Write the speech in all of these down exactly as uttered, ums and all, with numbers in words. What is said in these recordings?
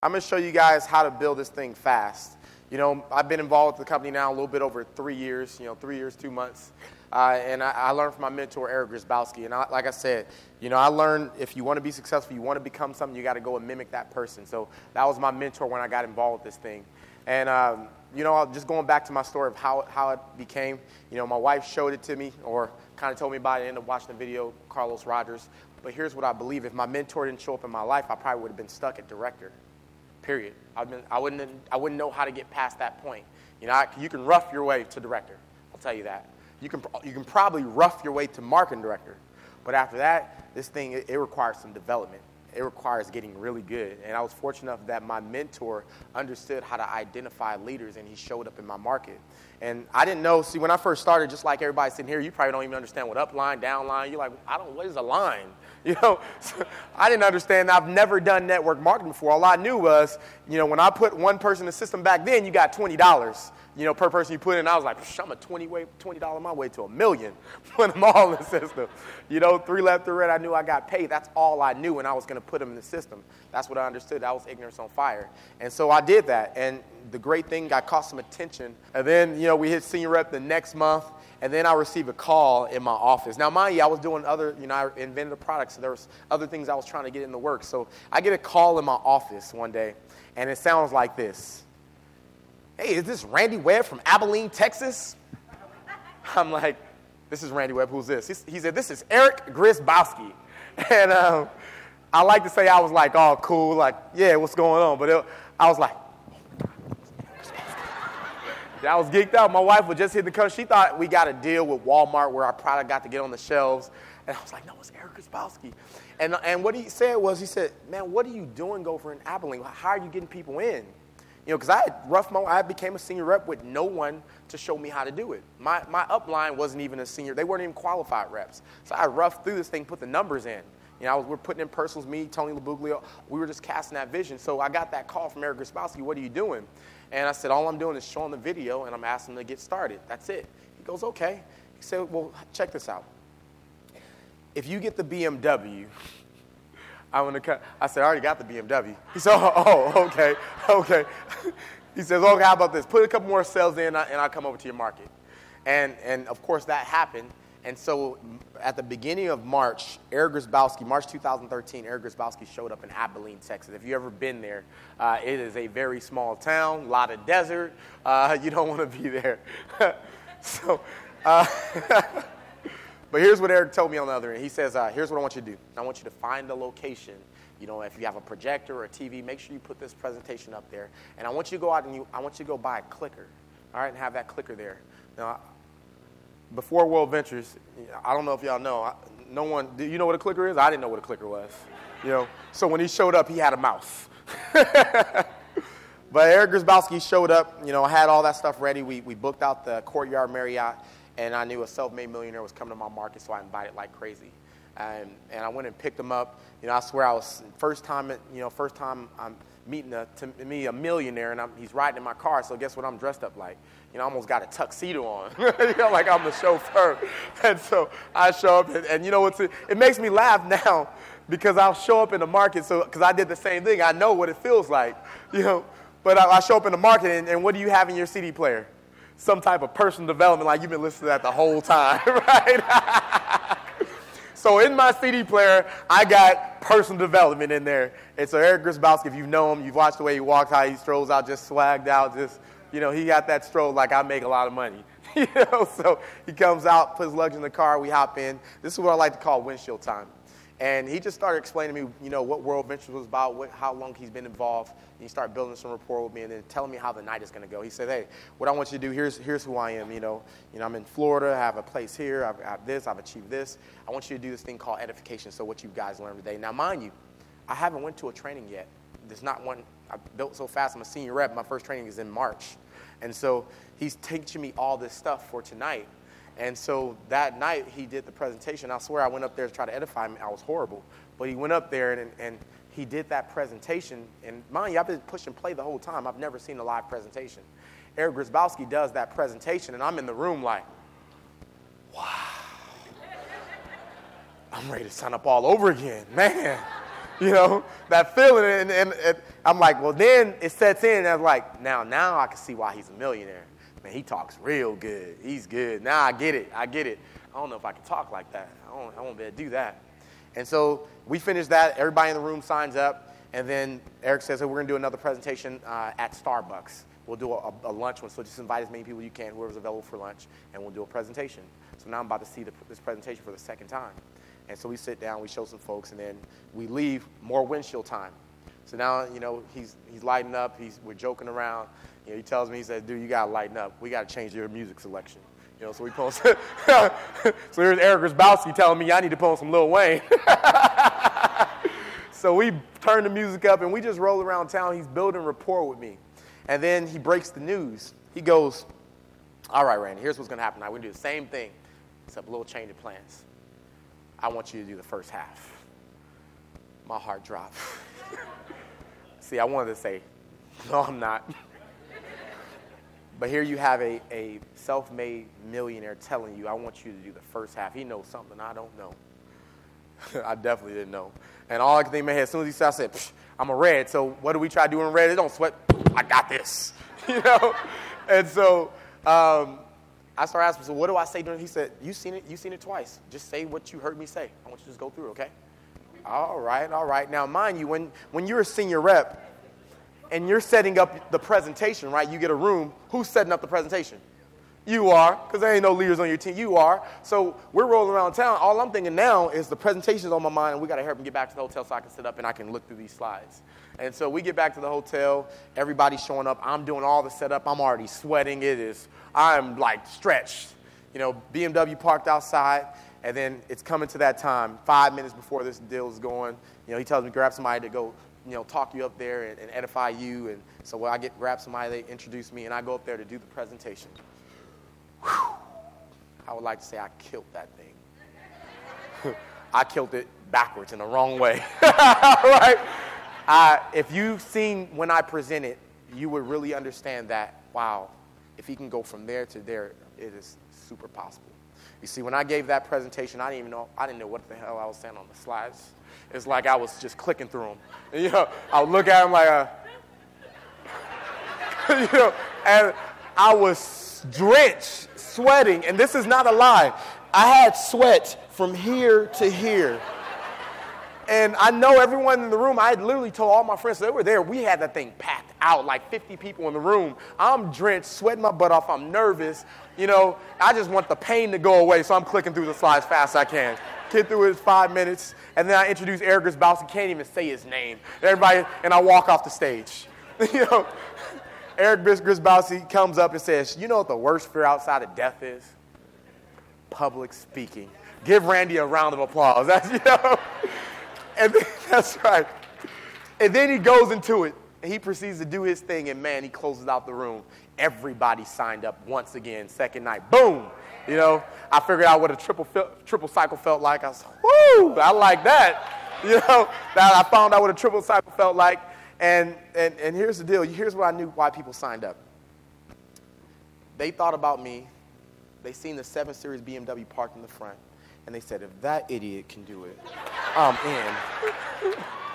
I'm going to show you guys how to build this thing fast. You know, I've been involved with the company now a little bit over three years, you know, three years, two months. Uh, and I, I learned from my mentor, Eric Grzybowski. And I, like I said, you know, I learned if you want to be successful, you want to become something, you got to go and mimic that person. So that was my mentor when I got involved with this thing. And, um, you know, just going back to my story of how, how it became, you know, my wife showed it to me or kind of told me about it. I ended up watching the video, Carlos Rogers. But here's what I believe. If my mentor didn't show up in my life, I probably would have been stuck at director. Period. I've been, I wouldn't I wouldn't know how to get past that point. You know, I, you can rough your way to director. I'll tell you that. You can you can probably rough your way to marketing director, but after that, this thing it, it requires some development. It requires getting really good. And I was fortunate enough that my mentor understood how to identify leaders, and he showed up in my market. And I didn't know. See, when I first started, just like everybody sitting here, you probably don't even understand what upline, downline. You're like, I don't. What is a line? You know, so I didn't understand. I've never done network marketing before. All I knew was, you know, when I put one person in the system back then, you got twenty dollars, you know, per person you put in. I was like, I'm a twenty way, twenty dollars my way to a million. Put them all in the system. You know, three left, three right. I knew I got paid. That's all I knew, and I was going to put them in the system. That's what I understood. That was ignorance on fire. And so I did that. And the great thing, I caught some attention. And then, you know, we hit senior rep the next month. And then I received a call in my office. Now, mind you, I was doing other, you know, I invented a product, so there was other things I was trying to get in the works. So I get a call in my office one day, and it sounds like this. Hey, is this Randy Webb from Abilene, Texas? I'm like, this is Randy Webb. Who's this? He, he said, this is Eric Grzybowski. And um, I like to say I was like, oh, cool, like, yeah, what's going on? But it, I was like, I was geeked out. My wife was just hitting the cover. She thought we got a deal with Walmart where our product got to get on the shelves. And I was like, no, it's Eric Grzybowski. And, and what he said was, he said, man, what are you doing over in Abilene? How are you getting people in? You know, because I had rough my, I became a senior rep with no one to show me how to do it. My, my upline wasn't even a senior. They weren't even qualified reps. So I roughed through this thing, put the numbers in. You know, I was, we're putting in personals, me, Tony LaBuglio. We were just casting that vision. So I got that call from Eric Grzybowski, what are you doing? And I said, all I'm doing is showing the video, and I'm asking him to get started. That's it. He goes, okay. He said, well, check this out. If you get the B M W, I'm going to cut. I said, I already got the B M W. He said, oh, oh okay, okay. He says, okay, how about this? Put a couple more sales in, and I'll come over to your market. And, and of course, that happened. And so at the beginning of March, Eric Grzybowski, March two thousand thirteen, Eric Grzybowski showed up in Abilene, Texas. If you've ever been there, uh, it is a very small town, a lot of desert. Uh, you don't want to be there. so, uh, but here's what Eric told me on the other end. He says, uh, here's what I want you to do. I want you to find a location. You know, if you have a projector or a T V, make sure you put this presentation up there. And I want you to go out and you, I want you to go buy a clicker, all right, and have that clicker there. Now, before World Ventures, I don't know if y'all know, no one, do you know what a clicker is? I didn't know what a clicker was, you know. So when he showed up, he had a mouse. But Eric Grzybowski showed up, you know, I had all that stuff ready. We, we booked out the Courtyard Marriott, and I knew a self-made millionaire was coming to my market, so I invited like crazy. And, and I went and picked him up. You know, I swear I was first time, you know, first time I'm meeting, a, to me, a millionaire, and I'm, he's riding in my car, so guess what I'm dressed up like? You know, I almost got a tuxedo on, you know, like I'm the chauffeur. And so I show up, and, and you know what's it, it makes me laugh now because I'll show up in the market, so because I did the same thing. I know what it feels like, you know. But I, I show up in the market, and, and what do you have in your C D player? Some type of personal development, like you've been listening to that the whole time, right? So in my C D player, I got personal development in there. And so Eric Grzybowski, if you know him, you've watched the way he walks, how he strolls out, just swagged out, just, you know, he got that stroll like I make a lot of money. You know, so he comes out, puts luggage in the car, we hop in. This is what I like to call windshield time. And he just started explaining to me, you know, what World Ventures was about, what, how long he's been involved. And he started building some rapport with me and then telling me how the night is going to go. He said, hey, what I want you to do, here's here's who I am. You know, you know, I'm in Florida, I have a place here, I've, I have this, I've achieved this. I want you to do this thing called edification, so what you guys learned today. Now, mind you, I haven't went to a training yet. There's not one. I built so fast, I'm a senior rep. My first training is in March. And so he's teaching me all this stuff for tonight. And so that night he did the presentation. I swear I went up there to try to edify him. I was horrible. But he went up there and, and he did that presentation. And mind you, I've been push and play the whole time. I've never seen a live presentation. Eric Grzybowski does that presentation, and I'm in the room like, wow. I'm ready to sign up all over again. Man, You know, that feeling. And, and, and I'm like, well, then it sets in. And I was like, now, now I can see why he's a millionaire. Man, he talks real good. He's good. Now I get it. I get it. I don't know if I can talk like that. I, don't, I won't be able to do that. And so we finished that. Everybody in the room signs up. And then Eric says, hey, we're going to do another presentation uh, at Starbucks. We'll do a, a lunch one, so just invite as many people as you can, whoever's available for lunch, and we'll do a presentation. So now I'm about to see the, this presentation for the second time. And so we sit down, we show some folks, and then we leave, more windshield time. So now, you know, he's he's lighting up, he's we're joking around. You know, he tells me, he says, dude, you got to lighten up. We got to change your music selection. You know, so we post. So here's Eric Grzybowski telling me I need to put on some Lil Wayne. So we turn the music up, and we just roll around town. He's building rapport with me. And then he breaks the news. He goes, all right, Randy, here's what's going to happen. Now, we're going to do the same thing, except a little change of plans. I want you to do the first half. My heart dropped. See, I wanted to say, no, I'm not. But here you have a, a self-made millionaire telling you, I want you to do the first half. He knows something I don't know. I definitely didn't know. And all I could think in my head, as soon as he said, I said, Psh, I'm a red, so what do we try to do in red? It don't sweat. I got this, you know? And so um, I started asking, so what do I say during? He said, you seen it, you seen it twice. Just say what you heard me say. I want you to just go through, okay? All right, all right. Now, mind you, when, when you're a senior rep and you're setting up the presentation, right, you get a room, who's setting up the presentation? You are, because there ain't no leaders on your team. You are. So we're rolling around town. All I'm thinking now is the presentation's on my mind, and we got to help him get back to the hotel so I can sit up and I can look through these slides. And so we get back to the hotel. Everybody's showing up. I'm doing all the setup. I'm already sweating. It is, I'm like stretched. You know, B M W parked outside, and then it's coming to that time, five minutes before this deal is going. You know, he tells me, grab somebody to go, you know, talk you up there and, and edify you. And so when I get grab somebody, they introduce me, and I go up there to do the presentation. Whew. I would like to say I killed that thing. I killed it backwards in the wrong way. Right? Uh, if you've seen when I present it, you would really understand that, wow, if he can go from there to there, it is super possible. You see, when I gave that presentation, I didn't even know, I didn't know what the hell I was saying on the slides. It's like I was just clicking through them. And, you know, I would look at them like, a, you know, and I was drenched, sweating, and this is not a lie. I had sweat from here to here. And I know everyone in the room, I had literally told all my friends, they were there, we had that thing packed out, like fifty people in the room. I'm drenched, sweating my butt off, I'm nervous. You know, I just want the pain to go away, so I'm clicking through the slides fast as I can. Get through it in five minutes, and then I introduce Eric Grzybowski, can't even say his name. Everybody, and I walk off the stage. You know, Eric Grzybowski comes up and says, you know what the worst fear outside of death is? Public speaking. Give Randy a round of applause. That's, you know. And then, that's right. And then he goes into it, and he proceeds to do his thing, and man, he closes out the room. Everybody signed up once again, second night. Boom! You know, I figured out what a triple triple cycle felt like. I was, whoo! I like that. You know, that I found out what a triple cycle felt like. And, and, and here's the deal. Here's what I knew why people signed up. They thought about me. They seen the seven series B M W parked in the front. And they said, if that idiot can do it, I'm in.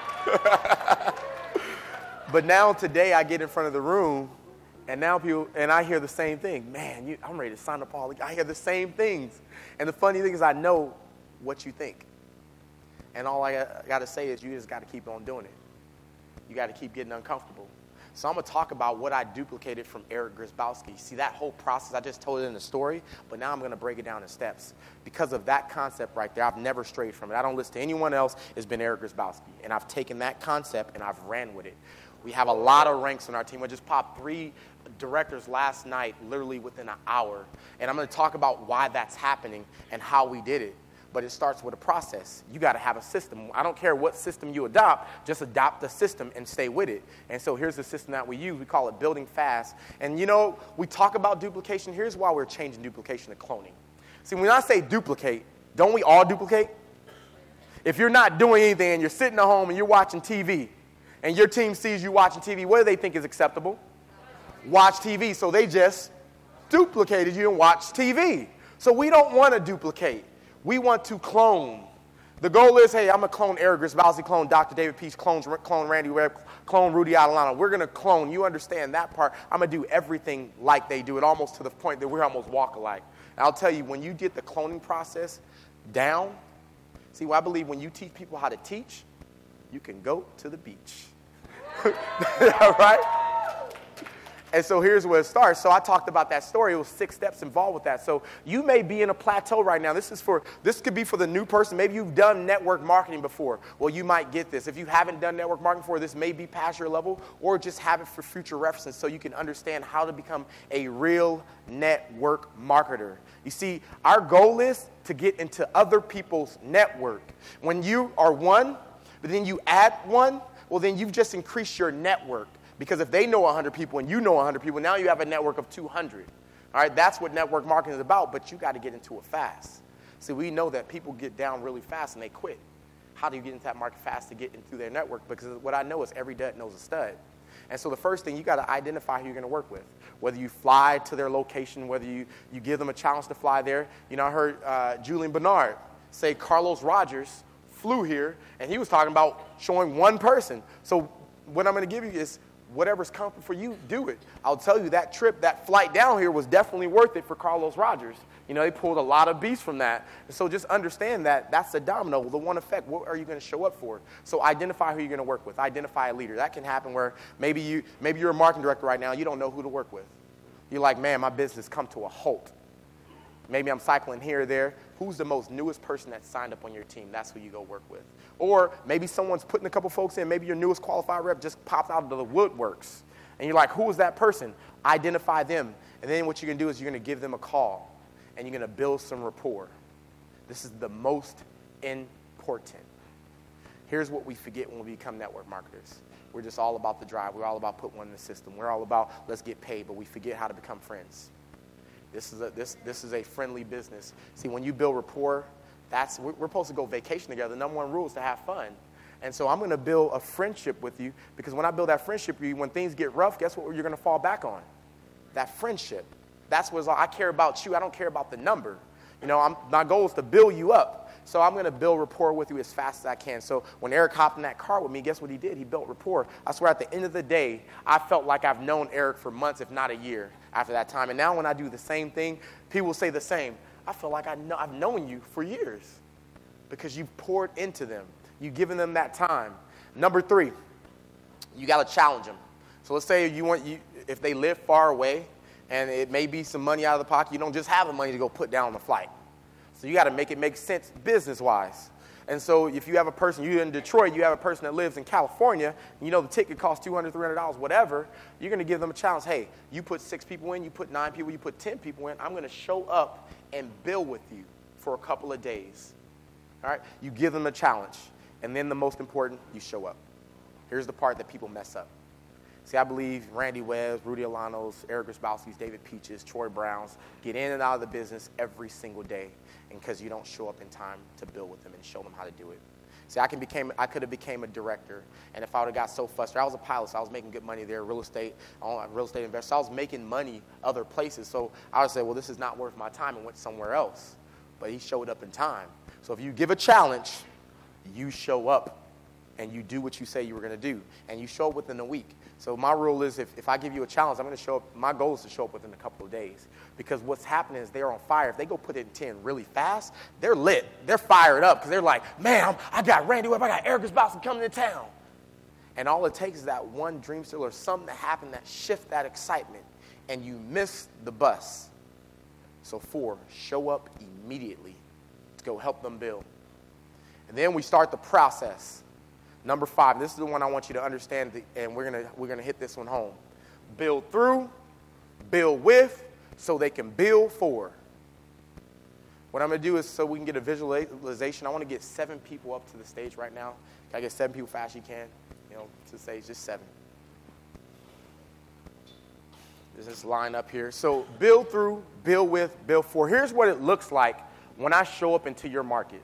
But now today I get in front of the room, and now people, and I hear the same thing. Man, you, I'm ready to sign up all. I hear the same things. And the funny thing is I know what you think. And all I got, got to say is you just got to keep on doing it. You got to keep getting uncomfortable. So I'm going to talk about what I duplicated from Eric Grzybowski. See, that whole process, I just told it in the story, but now I'm going to break it down in steps. Because of that concept right there, I've never strayed from it. I don't listen to anyone else. It's been Eric Grzybowski. And I've taken that concept and I've ran with it. We have a lot of ranks on our team. I just popped three directors last night, literally within an hour. And I'm going to talk about why that's happening and how we did it. But it starts with a process. You got to have a system. I don't care what system you adopt, just adopt the system and stay with it. And so here's the system that we use. We call it building fast. And you know, we talk about duplication. Here's why we're changing duplication to cloning. See, when I say duplicate, don't we all duplicate? If you're not doing anything and you're sitting at home and you're watching T V and your team sees you watching T V, what do they think is acceptable? Watch T V. So they just duplicated you and watched T V. So we don't want to duplicate. We want to clone. The goal is, hey, I'm going to clone Eric Grisbowski, clone Doctor David Peach, clone, clone Randy Webb, clone Rudy Adelano. We're going to clone. You understand that part. I'm going to do everything like they do it, almost to the point that we're almost walk alike. And I'll tell you, when you get the cloning process down, see, well, I believe when you teach people how to teach, you can go to the beach. All right? And so here's where it starts. So I talked about that story. It was six steps involved with that. So you may be in a plateau right now. This is for this could be for the new person. Maybe you've done network marketing before. Well, you might get this. If you haven't done network marketing before, this may be past your level, or just have it for future references so you can understand how to become a real network marketer. You see, our goal is to get into other people's network. When you are one, but then you add one, well, then you've just increased your network. Because if they know one hundred people and you know one hundred people, now you have a network of two hundred. All right, that's what network marketing is about, but you got to get into it fast. See, we know that people get down really fast and they quit. How do you get into that market fast to get into their network? Because what I know is every dud knows a stud. And so the first thing, you got to identify who you're going to work with. Whether you fly to their location, whether you, you give them a challenge to fly there. You know, I heard uh, Julian Bernard say Carlos Rogers flew here, and he was talking about showing one person. So what I'm going to give you is, whatever's comfortable for you, do it. I'll tell you, that trip, that flight down here was definitely worth it for Carlos Rogers. You know, they pulled a lot of beats from that. And so just understand that that's a domino, the one effect. What are you going to show up for? So identify who you're going to work with. Identify a leader. That can happen where maybe, you, maybe you're a marketing director right now. You don't know who to work with. You're like, man, my business come to a halt. Maybe I'm cycling here or there. Who's the most newest person that signed up on your team? That's who you go work with. Or maybe someone's putting a couple folks in. Maybe your newest qualified rep just popped out of the woodworks. And you're like, who is that person? Identify them. And then what you're going to do is you're going to give them a call. And you're going to build some rapport. This is the most important. Here's what we forget when we become network marketers. We're just all about the drive. We're all about putting one in the system. We're all about let's get paid, but we forget how to become friends. This is a, this, this is a friendly business. See, when you build rapport, that's we're, we're supposed to go vacation together. The number one rule is to have fun. And so I'm going to build a friendship with you, because when I build that friendship with you, when things get rough, guess what you're going to fall back on? That friendship. That's what I care about you. I don't care about the number. You know, I'm, my goal is to build you up. So I'm going to build rapport with you as fast as I can. So when Eric hopped in that car with me, guess what he did? He built rapport. I swear at the end of the day, I felt like I've known Eric for months, if not a year after that time. And now when I do the same thing, people say the same. I feel like I know, I've known you for years because you've poured into them. You've given them that time. Number three, you got to challenge them. So let's say you want you if they live far away and it may be some money out of the pocket, you don't just have the money to go put down on the flight. So you got to make it make sense business-wise. And so if you have a person, you're in Detroit, you have a person that lives in California, and you know the ticket costs two hundred dollars, three hundred dollars, whatever, you're going to give them a challenge. Hey, you put six people in, you put nine people, you put ten people in. I'm going to show up and build with you for a couple of days. All right? You give them a challenge. And then the most important, you show up. Here's the part that people mess up. See, I believe Randy Webb's, Rudy Alano's, Eric Grisbowski's, David Peach's, Troy Brown's get in and out of the business every single day, and because you don't show up in time to build with them and show them how to do it. See, I can became I could have became a director, and if I would have got so frustrated, I was a pilot, so I was making good money there, real estate, real estate investor. So I was making money other places, so I would say, well, this is not worth my time, and went somewhere else. But he showed up in time. So if you give a challenge, you show up, and you do what you say you were going to do, and you show up within a week. So my rule is if, if I give you a challenge, I'm going to show up. My goal is to show up within a couple of days, because what's happening is they're on fire. If they go put it in ten really fast, they're lit. They're fired up because they're like, man, I'm, I got Randy Webb. I got Eric Grisbowski coming to town. And all it takes is that one dream still or something to happen that shift that excitement, and you miss the bus. So four, show up immediately to go help them build. And then we start the process. Number five, this is the one I want you to understand, and we're gonna we're gonna hit this one home. Build through, build with, so they can build for. What I'm gonna do is so we can get a visualization. I want to get seven people up to the stage right now. Can I get seven people fast as you can? You know, to the stage, just seven. This is line up here. So build through, build with, build for. Here's what it looks like when I show up into your market.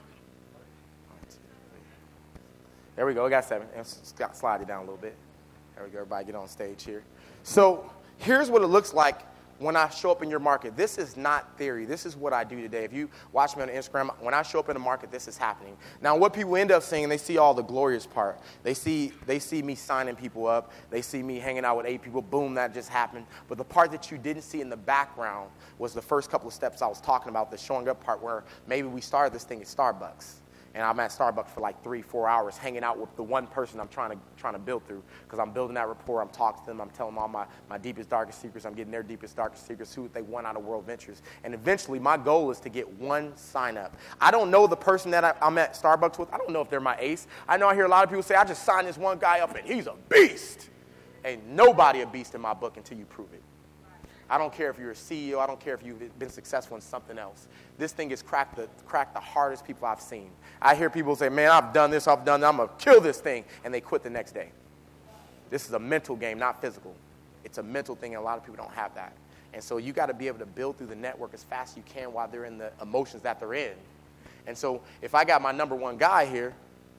There we go. I got seven. And slide it down a little bit. There we go. Everybody get on stage here. So here's what it looks like when I show up in your market, this is not theory. This is what I do today. If you watch me on Instagram, when I show up in the market, this is happening. Now, what people end up seeing, they see all the glorious part. They see they see me signing people up. They see me hanging out with eight people. Boom, that just happened. But the part that you didn't see in the background was the first couple of steps I was talking about, the showing up part, where maybe we started this thing at Starbucks. And I'm at Starbucks for like three, four hours hanging out with the one person I'm trying to trying to build through, because I'm building that rapport. I'm talking to them. I'm telling them all my, my deepest, darkest secrets. I'm getting their deepest, darkest secrets, who they want out of World Ventures. And eventually, my goal is to get one sign up. I don't know the person that I, I'm at Starbucks with. I don't know if they're my ace. I know I hear a lot of people say, I just signed this one guy up, and he's a beast. Ain't nobody a beast in my book until you prove it. I don't care if you're a C E O. I don't care if you've been successful in something else. This thing has cracked the, cracked the hardest people I've seen. I hear people say, man, I've done this, I've done that, I'm going to kill this thing, and they quit the next day. This is a mental game, not physical. It's a mental thing, and a lot of people don't have that. And so you got to be able to build through the network as fast as you can while they're in the emotions that they're in. And so if I got my number one guy here,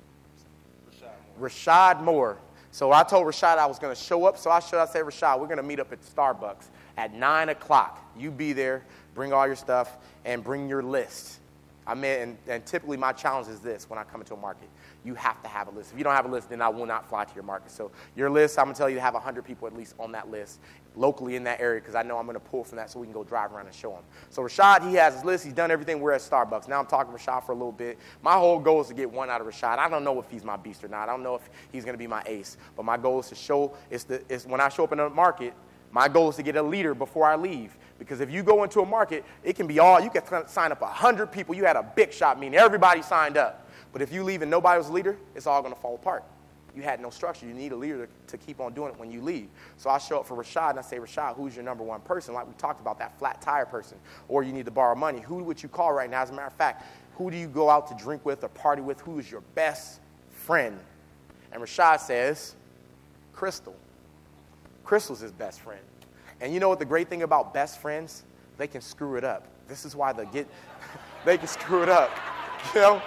Rashad Moore. Rashad Moore. So I told Rashad I was going to show up, so I should I say, Rashad, we're going to meet up at Starbucks at nine o'clock. You be there, bring all your stuff, and bring your list. I mean, and, and typically my challenge is this when I come into a market. You have to have a list. If you don't have a list, then I will not fly to your market. So your list, I'm going to tell you to have one hundred people at least on that list locally in that area, because I know I'm going to pull from that so we can go drive around and show them. So Rashad, he has his list. He's done everything. We're at Starbucks. Now I'm talking to Rashad for a little bit. My whole goal is to get one out of Rashad. I don't know if he's my beast or not. I don't know if he's going to be my ace. But my goal is to show, is, to, is when I show up in a market, my goal is to get a leader before I leave. Because if you go into a market, it can be all, you can sign up one hundred people. You had a big shot meeting. Everybody signed up. But if you leave and nobody was a leader, it's all going to fall apart. You had no structure. You need a leader to, to keep on doing it when you leave. So I show up for Rashad, and I say, Rashad, who's your number one person? Like we talked about, that flat tire person. Or you need to borrow money. Who would you call right now? As a matter of fact, who do you go out to drink with or party with? Who is your best friend? And Rashad says, Crystal. Crystal's his best friend. And you know what the great thing about best friends? They can screw it up. This is why they get, they can screw it up. You know?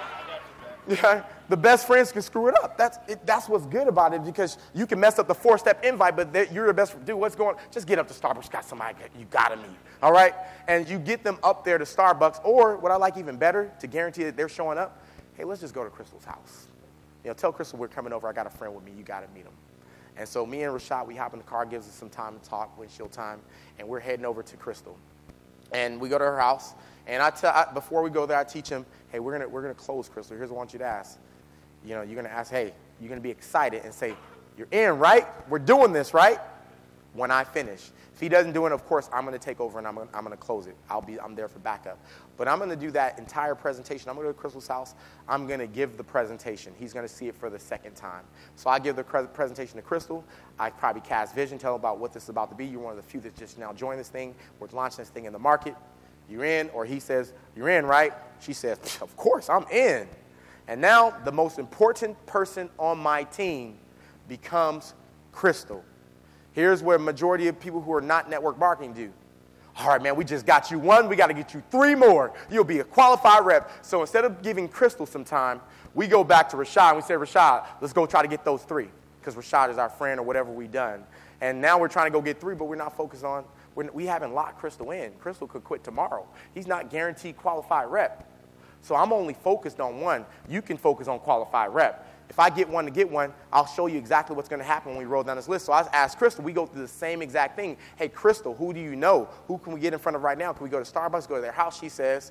Yeah, the best friends can screw it up. That's it, that's what's good about it, because you can mess up the four-step invite, but you're the best friend. Dude, what's going on? Just get up to Starbucks. Got somebody you got to meet, all right? And you get them up there to Starbucks, or what I like even better, to guarantee that they're showing up, hey, let's just go to Crystal's house. You know, tell Crystal we're coming over. I got a friend with me. You got to meet him. And so me and Rashad, we hop in the car, gives us some time to talk, windshield time, and we're heading over to Crystal. And we go to her house, and I tell I, before we go there, I teach him, hey, we're gonna we're gonna close Crystal. Here's what I want you to ask. You know, you're gonna ask, hey, you're gonna be excited and say, you're in, right? We're doing this, right? When I finish. If he doesn't do it, of course, I'm gonna take over and I'm gonna, I'm gonna close it. I'll be I'm there for backup. But I'm gonna do that entire presentation. I'm gonna go to Crystal's house. I'm gonna give the presentation. He's gonna see it for the second time. So I give the pre- presentation to Crystal. I probably cast vision, tell him about what this is about to be. You're one of the few that just now joined this thing. We're launching this thing in the market. You're in, or he says, you're in, right? She says, of course, I'm in. And now the most important person on my team becomes Crystal. Here's where a majority of people who are not network marketing do. All right, man, we just got you one. We got to get you three more. You'll be a qualified rep. So instead of giving Crystal some time, we go back to Rashad. And we say, Rashad, let's go try to get those three, because Rashad is our friend or whatever we've done. And now we're trying to go get three, but we're not focused on, we're, we haven't locked Crystal in. Crystal could quit tomorrow. He's not guaranteed qualified rep. So I'm only focused on one. You can focus on qualified rep. If I get one to get one, I'll show you exactly what's going to happen when we roll down this list. So I asked Crystal, we go through the same exact thing. Hey, Crystal, who do you know? Who can we get in front of right now? Can we go to Starbucks, go to their house? She says,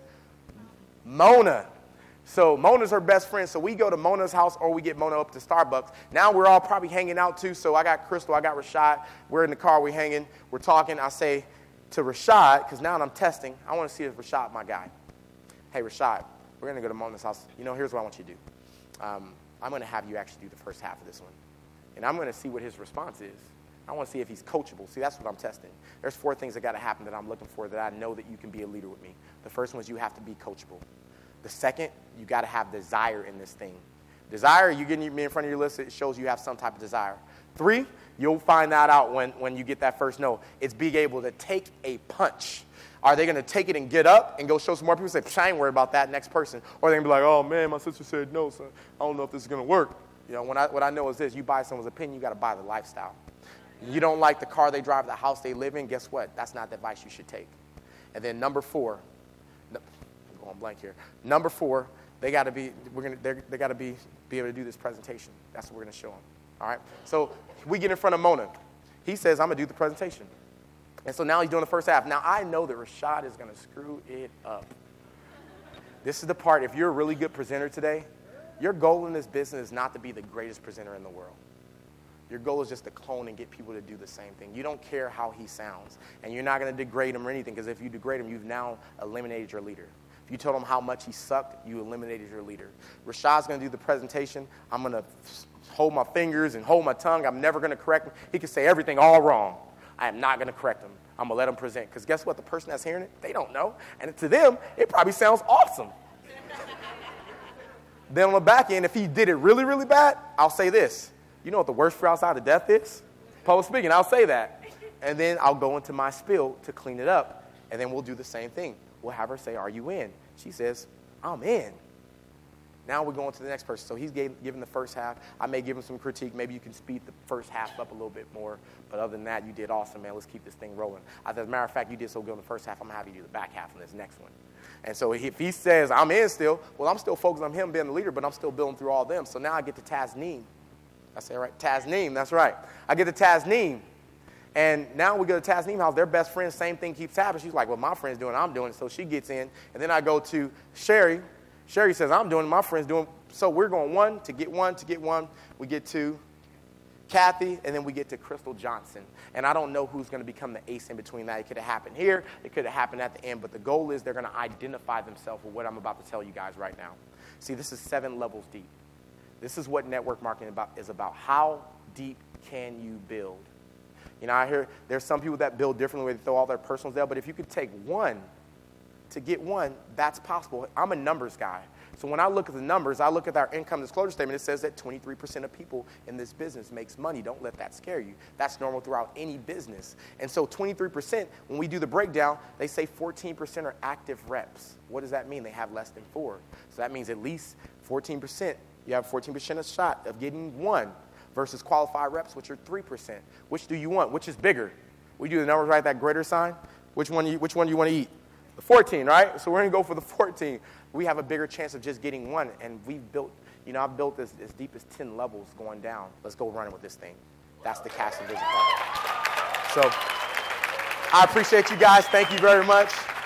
Mona. So Mona's her best friend. So we go to Mona's house, or we get Mona up to Starbucks. Now we're all probably hanging out too. So I got Crystal, I got Rashad. We're in the car, we're hanging, we're talking. I say to Rashad, because now I'm testing, I want to see if Rashad my guy. Hey, Rashad, we're going to go to Mona's house. You know, here's what I want you to do. Um, I'm going to have you actually do the first half of this one. And I'm going to see what his response is. I want to see if he's coachable. See, that's what I'm testing. There's four things that got to happen that I'm looking for that I know that you can be a leader with me. The first one is you have to be coachable. The second, you got to have desire in this thing. Desire, you getting me in front of your list, it shows you have some type of desire. Three, you'll find that out when, when you get that first no. It's being able to take a punch. Are they going to take it and get up and go show some more people? Say, I ain't worried about that next person. Or they're going to be like, oh, man, my sister said no, so I don't know if this is going to work. You know, when I, what I know is this. You buy someone's opinion, you got to buy the lifestyle. You don't like the car they drive, the house they live in, guess what? That's not the advice you should take. And then number four, no, I'm going blank here. Number four, they got to be, we're gonna, they're, they got to be, be able to do this presentation. That's what we're going to show them. All right. So we get in front of Mona. He says, I'm gonna do the presentation. And so now he's doing the first half. Now I know that Rashad is gonna screw it up. This is the part, if you're a really good presenter today, your goal in this business is not to be the greatest presenter in the world. Your goal is just to clone and get people to do the same thing. You don't care how he sounds. And you're not going to degrade him or anything, because if you degrade him, you've now eliminated your leader. If you told him how much he sucked, you eliminated your leader. Rashad's going to do the presentation. I'm going to hold my fingers and hold my tongue. I'm never going to correct him. He can say everything all wrong. I am not going to correct him. I'm going to let him present. Because guess what? The person that's hearing it, they don't know. And to them, it probably sounds awesome. Then on the back end, if he did it really, really bad, I'll say this. You know what the worst fear outside of death is? Public speaking, I'll say that. And then I'll go into my spiel to clean it up, and then we'll do the same thing. We'll have her say, are you in? She says, I'm in. Now we're going to the next person. So he's gave, given the first half. I may give him some critique. Maybe you can speed the first half up a little bit more. But other than that, you did awesome, man. Let's keep this thing rolling. As a matter of fact, you did so good in the first half, I'm going to have you do the back half on this next one. And so if he says, I'm in still, well, I'm still focused on him being the leader, but I'm still building through all of them. So now I get to Tasneem. I say it right? Tasneem, that's right. I get to Tasneem. And now we go to Tasneem house. They're best friends. Same thing keeps happening. She's like, well, my friend's doing it. I'm doing it. So she gets in. And then I go to Sherry. Sherry says, I'm doing it. My friend's doing it. So we're going one to get one to get one. We get to Kathy, and then we get to Crystal Johnson. And I don't know who's going to become the ace in between that. It could have happened here. It could have happened at the end. But the goal is they're going to identify themselves with what I'm about to tell you guys right now. See, this is seven levels deep. This is what network marketing about, is about. How deep can you build? You know, I hear there's some people that build differently where they throw all their personals there. But if you could take one to get one, that's possible. I'm a numbers guy. So when I look at the numbers, I look at our income disclosure statement. It says that twenty-three percent of people in this business makes money. Don't let that scare you. That's normal throughout any business. And so twenty-three percent, when we do the breakdown, they say fourteen percent are active reps. What does that mean? They have less than four. So that means at least fourteen percent. You have fourteen percent a shot of getting one versus qualified reps, which are three percent. Which do you want? Which is bigger? We do the numbers right, that greater sign. Which one, you, which one do you want to eat? The fourteen, right? So we're going to go for the fourteen. We have a bigger chance of just getting one. And we've built, you know, I've built as, as deep as ten levels going down. Let's go running with this thing. That's the Cash and Vision part. So I appreciate you guys. Thank you very much.